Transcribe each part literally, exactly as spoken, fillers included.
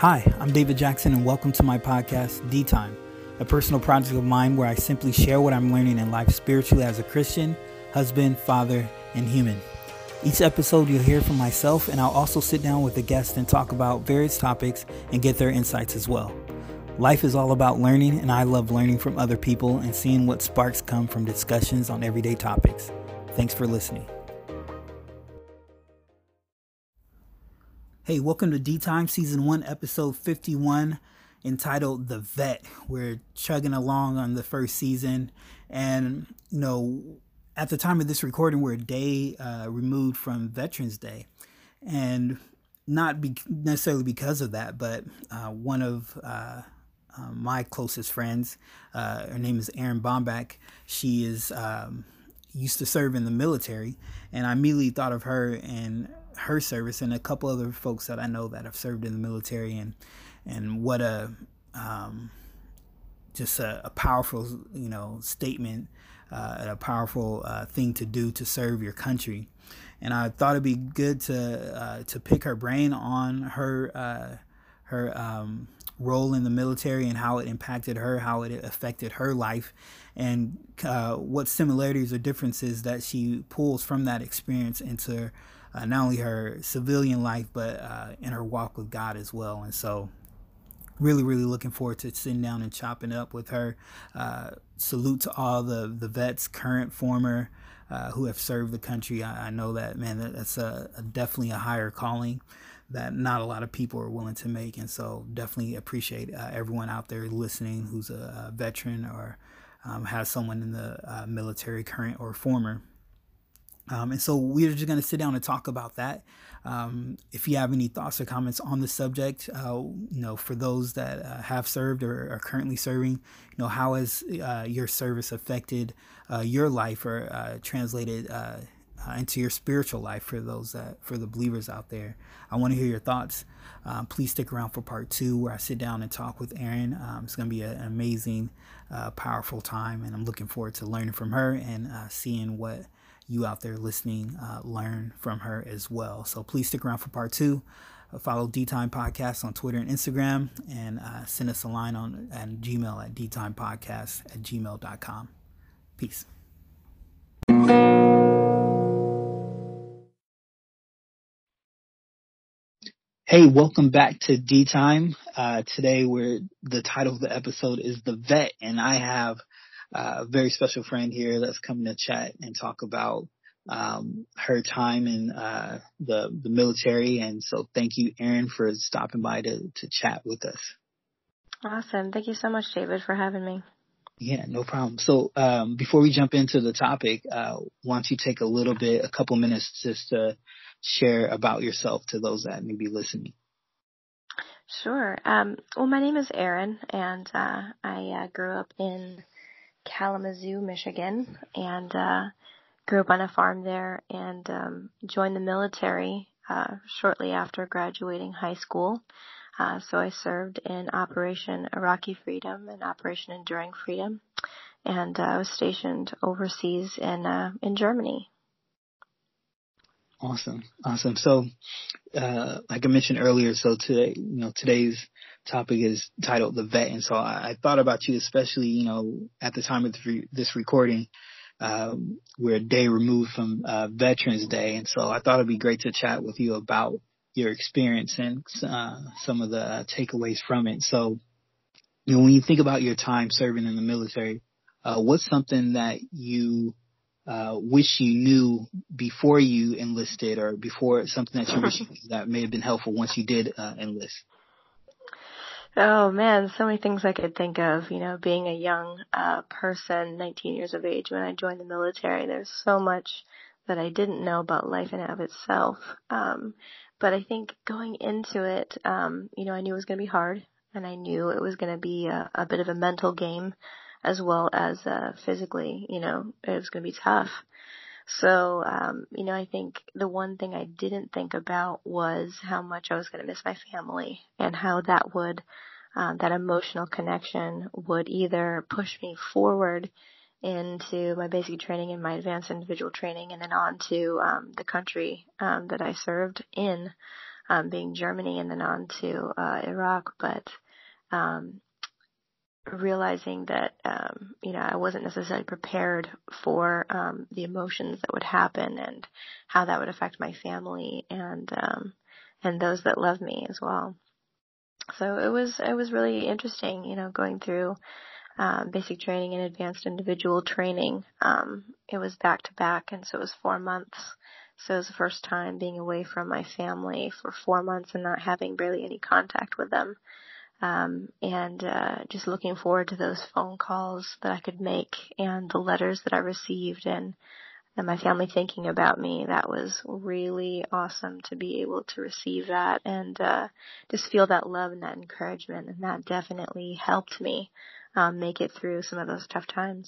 Hi, I'm David Jackson, and welcome to my podcast, D Time, a personal project of mine where I simply share what I'm learning in life spiritually as a Christian, husband, father, and human. Each episode you'll hear from myself, and I'll also sit down with a guest and talk about various topics and get their insights as well. Life is all about learning, and I love learning from other people and seeing what sparks come from discussions on everyday topics. Thanks for listening. Hey, welcome to D Time Season one, Episode fifty-one, entitled The Vet. We're chugging along on the first season, and, you know, at the time of this recording, we're a day uh, removed from Veterans Day, and not be- necessarily because of that, but uh, one of uh, uh, my closest friends, uh, her name is Erin Bombach. She is um, used to serve in the military, and I immediately thought of her and her service and a couple other folks that I know that have served in the military, and and what a um, just a, a powerful you know statement, uh, and a powerful uh, thing to do to serve your country. And I thought it'd be good to uh, to pick her brain on her uh, her um, role in the military and how it impacted her, how it affected her life, and uh, what similarities or differences that she pulls from that experience into Uh, not only her civilian life, but uh, in her walk with God as well. And so really, really looking forward to sitting down and chopping it up with her. Uh, salute to all the, the vets, current, former, uh, who have served the country. I, I know that, man, that, that's a, a definitely a higher calling that not a lot of people are willing to make. And so definitely appreciate uh, everyone out there listening who's a, a veteran or um, has someone in the uh, military, current or former. Um, and so we're just going to sit down and talk about that. Um, if you have any thoughts or comments on the subject, uh, you know, for those that uh, have served or are currently serving, you know, how has uh, your service affected uh, your life or uh, translated uh, uh, into your spiritual life for those that, for the believers out there? I want to hear your thoughts. Um, please stick around for part two where I sit down and talk with Erin. Um, it's going to be a, an amazing, uh, powerful time, and I'm looking forward to learning from her and uh, seeing what you out there listening uh, learn from her as well. So please stick around for part two. Uh, follow D Time Podcast on Twitter and Instagram, and uh, send us a line on at Gmail at dtimepodcast at gmail dot com. Peace. Hey, welcome back to D Time. Uh, today, we're the title of the episode is The Vet, and I have uh, a very special friend here that's coming to chat and talk about um, her time in uh, the the military. And so, thank you, Erin, for stopping by to to chat with us. Awesome. Thank you so much, David, for having me. Yeah, no problem. So, um, before we jump into the topic, uh, why don't you take a little bit, a couple minutes, just to share about yourself to those that may be listening. Sure. Um, well, my name is Erin, and uh, I uh, grew up in Kalamazoo, Michigan, and uh, grew up on a farm there, and um, joined the military uh, shortly after graduating high school. Uh, so I served in Operation Iraqi Freedom and Operation Enduring Freedom, and uh, I was stationed overseas in uh, in Germany. Awesome. Awesome. So, uh, like I mentioned earlier, so today, you know, today's topic is titled The Vet. And so I, I thought about you, especially, you know, at the time of the re- this recording, um, we're a day removed from, uh, Veterans Day. And so I thought it'd be great to chat with you about your experience and, uh, some of the takeaways from it. So, you know, when you think about your time serving in the military, uh, what's something that you Uh, wish you knew before you enlisted, or before something that you wish you knew that may have been helpful once you did uh, enlist? Oh man, so many things I could think of. You know, being a young uh, person, nineteen years of age when I joined the military, there's so much that I didn't know about life in and of itself. Um, but I think going into it, um, you know, I knew it was going to be hard, and I knew it was going to be a, a bit of a mental game as well as uh, physically. You know, it was going to be tough. So, um, you know, I think the one thing I didn't think about was how much I was going to miss my family, and how that would, um, that emotional connection would either push me forward into my basic training and my advanced individual training, and then on to um, the country um, that I served in, um, being Germany and then on to uh, Iraq. But um, realizing that, um, you know, I wasn't necessarily prepared for um, the emotions that would happen and how that would affect my family and um, and those that love me as well. So it was it was really interesting, you know, going through um, basic training and advanced individual training. Um, it was back to back, and so it was four months. So it was the first time being away from my family for four months and not having barely any contact with them. Um, and uh, just looking forward to those phone calls that I could make and the letters that I received and, and my family thinking about me. That was really awesome to be able to receive that and uh, just feel that love and that encouragement. And that definitely helped me um, make it through some of those tough times.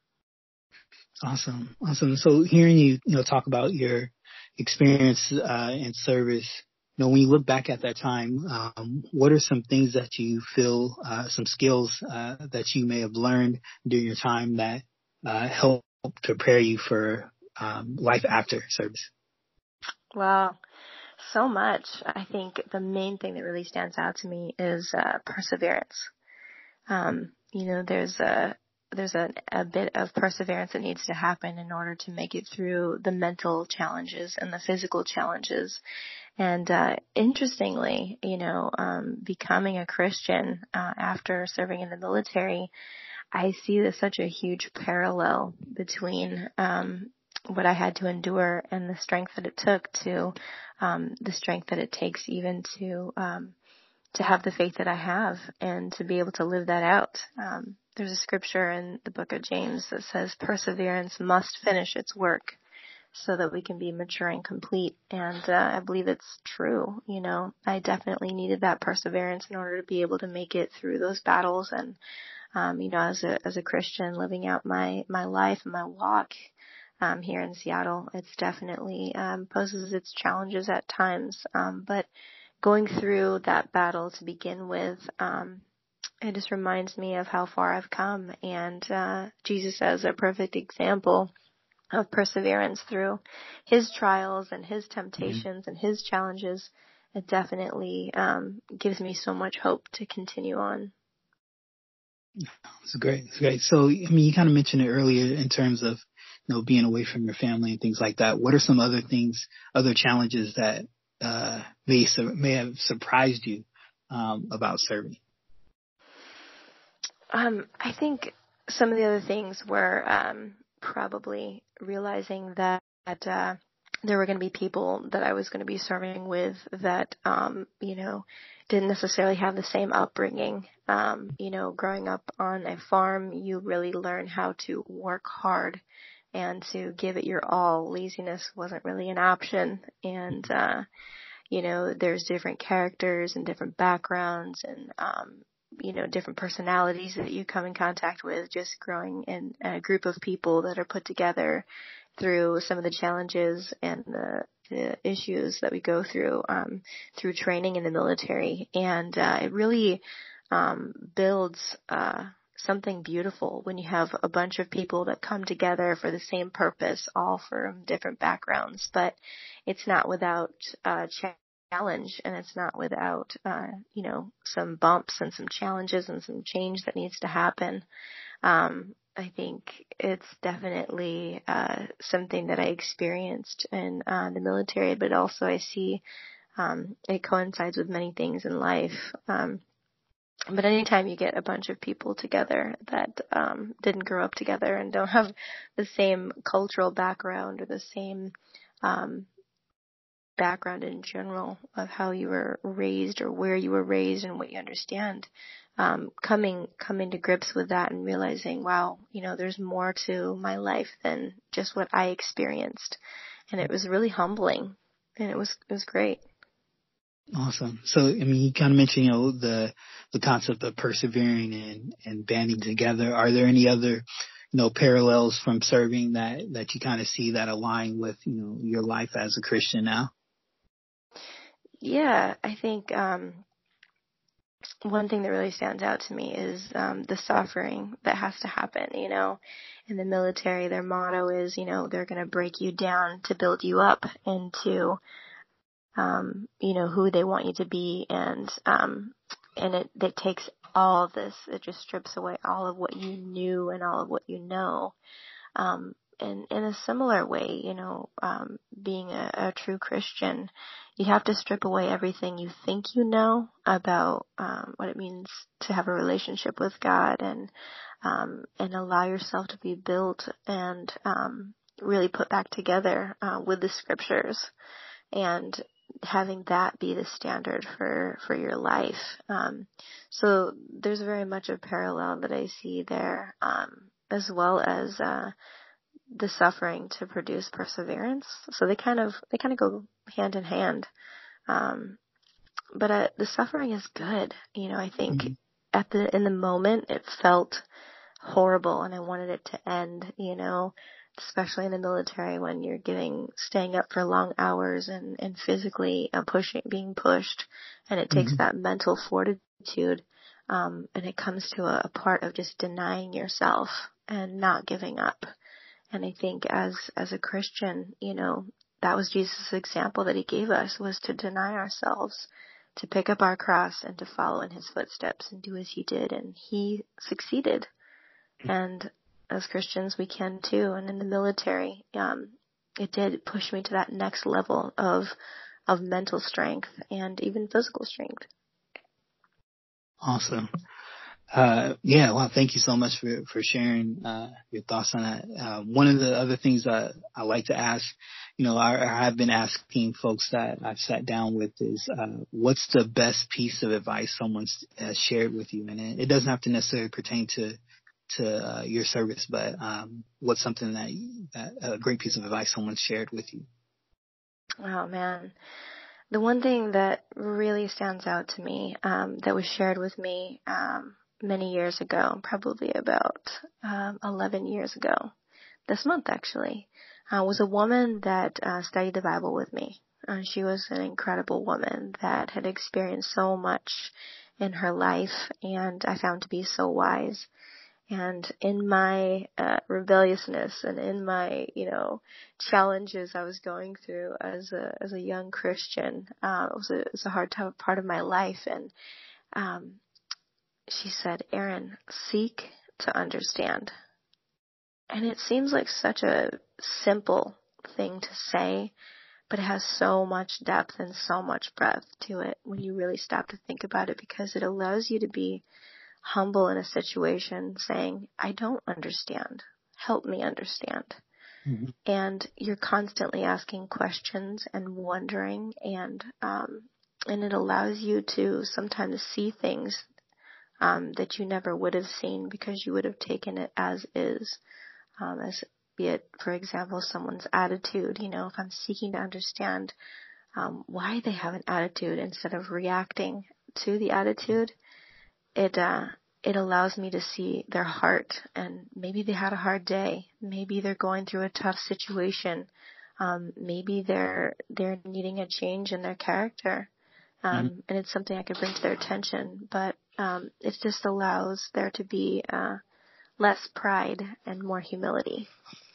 Awesome. Awesome. So hearing you, you know, talk about your experience uh, in service, you know, when you look back at that time, um, what are some things that you feel, uh, some skills uh, that you may have learned during your time that uh, helped prepare you for um, life after service? Wow, so much. I think the main thing that really stands out to me is uh, perseverance. Um, you know, there's a there's a, a bit of perseverance that needs to happen in order to make it through the mental challenges and the physical challenges. And uh, interestingly, you know, um, becoming a Christian uh, after serving in the military, I see there's such a huge parallel between um, what I had to endure and the strength that it took to um, the strength that it takes even to um, to have the faith that I have and to be able to live that out. Um, there's a scripture in the book of James that says perseverance must finish its work so that we can be mature and complete. And uh, I believe it's true. You know, I definitely needed that perseverance in order to be able to make it through those battles. And, um, you know, as a, as a Christian living out my, my life and my walk, um, here in Seattle, it's definitely, um, poses its challenges at times. Um, but going through that battle to begin with, um, it just reminds me of how far I've come. And, uh, Jesus as a perfect example of perseverance through his trials and his temptations mm-hmm. and his challenges, it definitely um, gives me so much hope to continue on. It's great. It's great. So, I mean, you kind of mentioned it earlier in terms of, you know, being away from your family and things like that. What are some other things, other challenges that uh, may may have surprised you um, about serving? Um, I think some of the other things were um, probably realizing that uh, there were going to be people that I was going to be serving with that, um, you know, didn't necessarily have the same upbringing. Um, you know, growing up on a farm, you really learn how to work hard and to give it your all. Laziness wasn't really an option. And, uh, you know, there's different characters and different backgrounds and, um, you know, different personalities that you come in contact with just growing in a group of people that are put together through some of the challenges and the, the issues that we go through, um, through training in the military. And, uh, it really, um, builds, uh, something beautiful when you have a bunch of people that come together for the same purpose, all from different backgrounds, but it's not without, uh, challenge and it's not without, uh, you know, some bumps and some challenges and some change that needs to happen. Um, I think it's definitely, uh, something that I experienced in, uh, the military, but also I see, um, it coincides with many things in life. Um, But anytime you get a bunch of people together that um, didn't grow up together and don't have the same cultural background or the same um, background in general of how you were raised or where you were raised and what you understand, um, coming coming to grips with that and realizing, wow, you know, there's more to my life than just what I experienced, and it was really humbling, and it was it was great. Awesome. So, I mean, you kind of mentioned, you know, the the concept of persevering and, and banding together. Are there any other, you know, parallels from serving that, that you kind of see that align with, you know, your life as a Christian now? Yeah, I think um, one thing that really stands out to me is um, the suffering that has to happen. You know, in the military, their motto is, you know, they're going to break you down to build you up and to um, you know, who they want you to be. And, um, and it, it takes all of this. It just strips away all of what you knew and all of what you know. Um, and in a similar way, you know, um, being a, a true Christian, you have to strip away everything you think you know about, um, what it means to have a relationship with God, and, um, and allow yourself to be built and, um, really put back together, uh, with the scriptures, and having that be the standard for, for your life. Um, so there's very much a parallel that I see there, um, as well as, uh, the suffering to produce perseverance. So they kind of, they kind of go hand in hand. Um, but, uh, the suffering is good. You know, I think mm-hmm. at the, in the moment it felt horrible and I wanted it to end, you know, especially in the military when you're getting, staying up for long hours and, and physically uh, pushing, being pushed. And it takes mm-hmm. that mental fortitude. Um, and it comes to a, a part of just denying yourself and not giving up. And I think as, as a Christian, you know, that was Jesus' example that he gave us, was to deny ourselves, to pick up our cross and to follow in his footsteps and do as he did. And he succeeded. And as Christians, we can too. And in the military, um, it did push me to that next level of, of mental strength and even physical strength. Awesome. Uh, yeah, well, thank you so much for, for sharing, uh, your thoughts on that. Uh, one of the other things that I like to ask, you know, I, I have been asking folks that I've sat down with is, uh, what's the best piece of advice someone's uh, shared with you? And it, it doesn't have to necessarily pertain to, to, uh, your service, but, um, what's something that, that a great piece of advice someone shared with you? Oh man. The one thing that really stands out to me, um, that was shared with me, um, many years ago, probably about um, eleven years ago, this month actually, uh, was a woman that uh, studied the Bible with me. Uh, she was an incredible woman that had experienced so much in her life, and I found to be so wise. And in my uh, rebelliousness and in my, you know, challenges I was going through as a as a young Christian, uh, it was a, it was a hard t- part of my life, and um, she said, Erin, seek to understand. And it seems like such a simple thing to say, but it has so much depth and so much breadth to it when you really stop to think about it, because it allows you to be humble in a situation saying, I don't understand. Help me understand. Mm-hmm. And you're constantly asking questions and wondering, and, um, and it allows you to sometimes see things Um, that you never would have seen because you would have taken it as is, um, as be it, for example, someone's attitude. You know, if I'm seeking to understand um, why they have an attitude instead of reacting to the attitude, it uh, it allows me to see their heart, and maybe they had a hard day, maybe they're going through a tough situation, um, maybe they're they're needing a change in their character. Um, mm-hmm. And it's something I could bring to their attention, but um, it just allows there to be uh, less pride and more humility.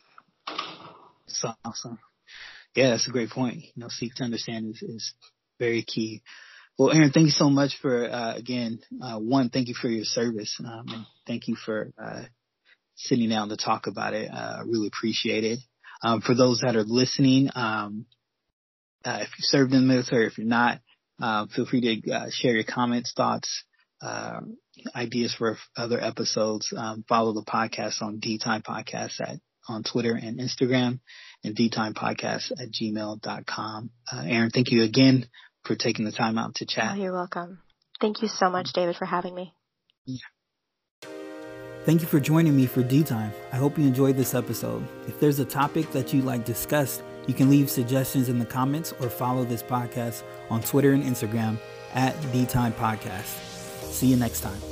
So awesome. Yeah, that's a great point. You know, seek to understand is, is very key. Well, Erin, thank you so much for, uh, again, uh, one, thank you for your service. Um, and thank you for uh, sitting down to talk about it. Uh, I really appreciate it. Um, for those that are listening, um, uh, if you served in the military, if you're not, Uh, feel free to uh, share your comments, thoughts, uh, ideas for other episodes. Um, follow the podcast on D Time Podcast at, on Twitter and Instagram, and D Time Podcast at gmail dot com. Uh, Erin, thank you again for taking the time out to chat. Oh, you're welcome. Thank you so much, David, for having me. Yeah. Thank you for joining me for D Time. I hope you enjoyed this episode. If there's a topic that you'd like discussed, you can leave suggestions in the comments or follow this podcast on Twitter and Instagram at D Time Podcast. See you next time.